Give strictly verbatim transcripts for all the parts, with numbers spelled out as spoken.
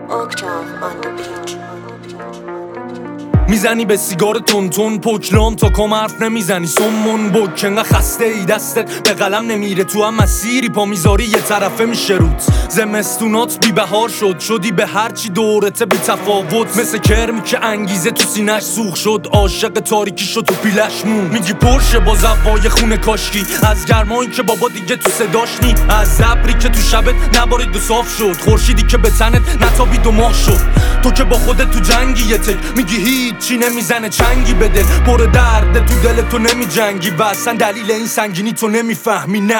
Octave on the beat. میزنی به سیگار تون تون پوکلان تا کم حرف نمیزنی سمون بک انقدر خسته ای دستت به قلم نمیره تو هم مسیری پا میذاری یه طرفه میشه روت زمستونات بی بهار شد شدی به هرچی دورته بی تفاوت مثل کرمی که انگیزه تو سینش سوخ شد عاشق تاریکی شد تو پیلش مون میگی پرشه با زوای خونه کاشکی از گرمایی که بابا دیگه تو صداش نی از ابری که تو شبت نبارید و صاف شد خورشیدی که به تنت نتابید و ماه شد تو که با خودت تو جنگی یه تک میگی هیچی نمیزنه چنگی بده پر درد تو دل تو نمی جنگی و اصلا دلیل این سنگینی تو نمیفهمی نه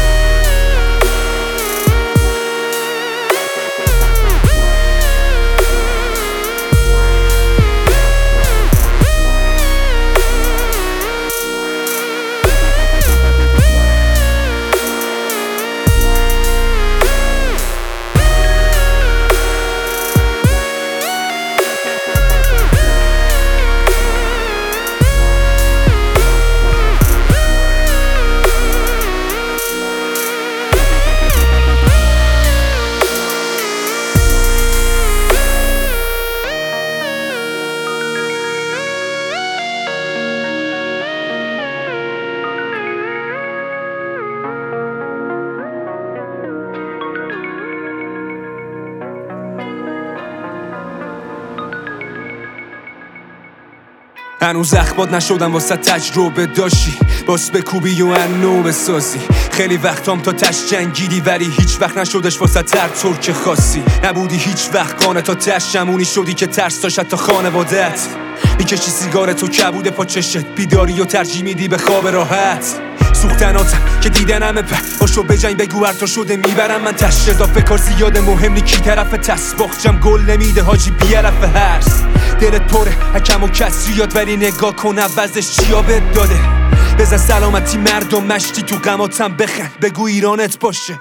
هنوز اخبات نشدم واسه تجربه داشتی باس بکوبی و انو بسازی خیلی وقتام تا تش جنگیدی ولی هیچ وقت نشدش واسه تر ترک خاصی نبودی هیچ وقت قانه تا تش شمونی شدی که ترس داشت تا خانوادت میکشی سیگار تو کبود پا چشت بیداری و ترجیح میدی به خواب راحت سوختناتم که دیدنمه په باشو بجنگ بگو هر تا شده میبرم من تش اضافه کار زیاده مهم نی کی طرف تسباخجم گل نمیده حاجی بیرف هرس دلت پره حکم و کسریات ولی نگاه کن عوضش چیا بهت داده بزن سلامتی مردم مشتی تو غماتم بخند بگو ایرانت باشه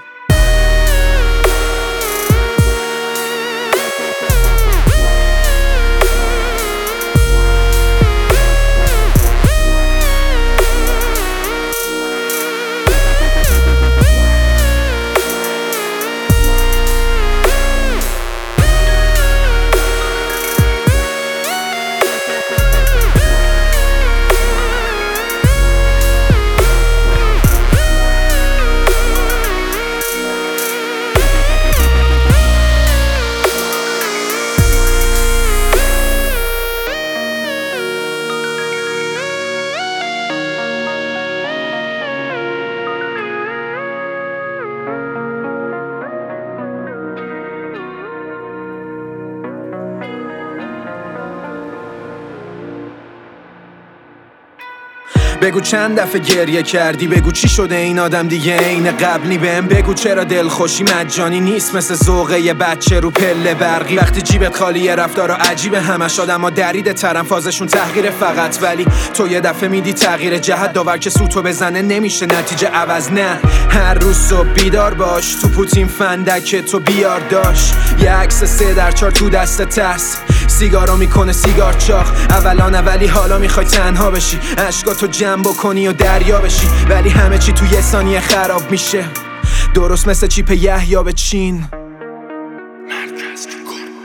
بگو چند دفعه گریه کردی بگو چی شده این آدم دیگه عین قبلی بهم بگو چرا دلخوشی مجانی نیست مثل ذوقه یه بچه رو پله برقی وقتی جیبت خالیه رفتارا عجیبه همش آدما درید ترن فازشون تحقیر فقط ولی تو یه دفعه میدی تغییر جهت داور که سوتو بزنه نمیشه نتیجه عوض نه هر روز صبح بیدار باش تو پوتین فندک تو بیار داش یه عکس سه در چار تو دست تست سیگارو میکنه سیگار چاق اولان اولی حالا میخوای تنها بشی اشکاتو جمع بکنی و دریا بشی ولی همه چی تو یه ثانیه خراب میشه درست مثل چیپ یحیی به چین مرکز